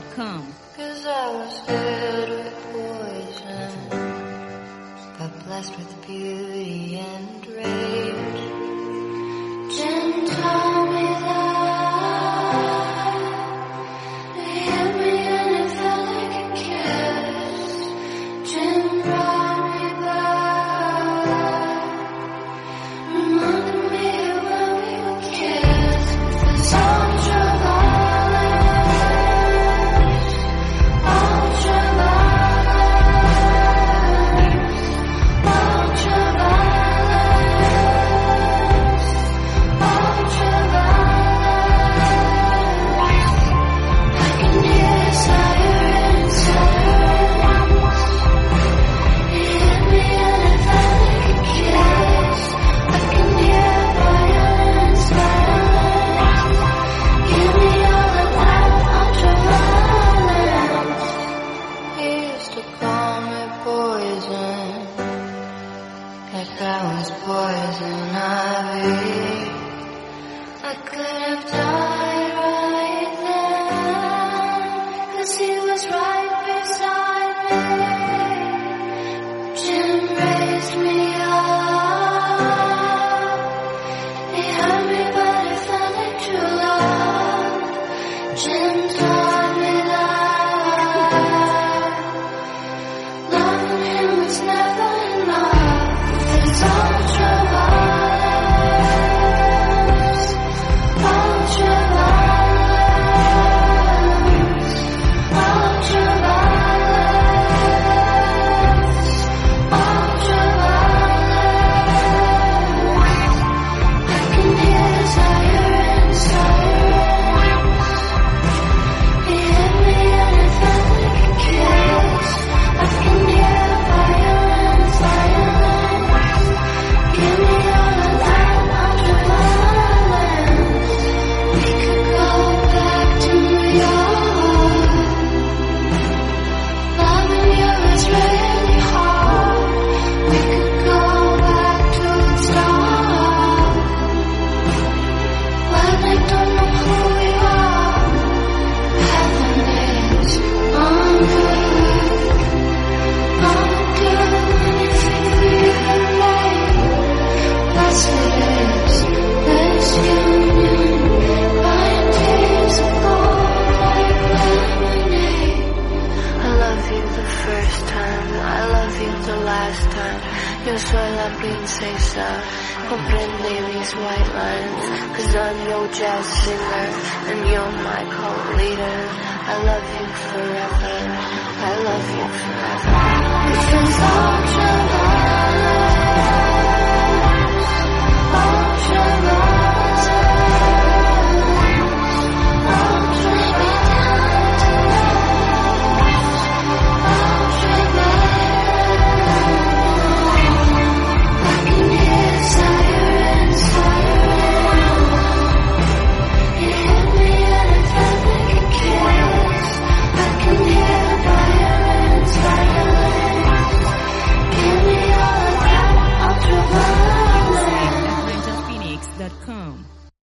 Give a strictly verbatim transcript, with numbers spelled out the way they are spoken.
come. Cause I was filled with poison, but blessed with beauty and rage. Jim told me that he hit me and it felt like a kiss. Jim brought me back, reminded me of when we were kids. Cause ultraviolence, ultraviolence, ultraviolence, ultraviolence. I can hear sirens, sirens. He hit me and it felt like a kiss. I can hear violence, violence. Give me all of that ultraviolence. He used to call me poison, like I was poison ivy. I could have died right then, cause he was right beside me. Jim raised me up. He hurt me but it felt like true love. Jim taught me that loving him was never enough. It's ultraviolence, ultraviolence, ultraviolence, ultraviolence. I can hear sirens, sirens. He hit me and it felt like a kiss. I can hear violence, violence. Give me all of that ultraviolence. We could go back to New York. Loving you is really hard. We could go back to the start. When I don't know who we are, heaven is on earth. I'll do anything for you to make. Blessed is this union, buying tears of gold like lemonade. I love you the first time, I love you the last time. Yo soy la princesa, comprende these white lines. Cause I'm your jazz singer, and you're my co-leader. I love you forever, I love you forever. Because ultraviolence,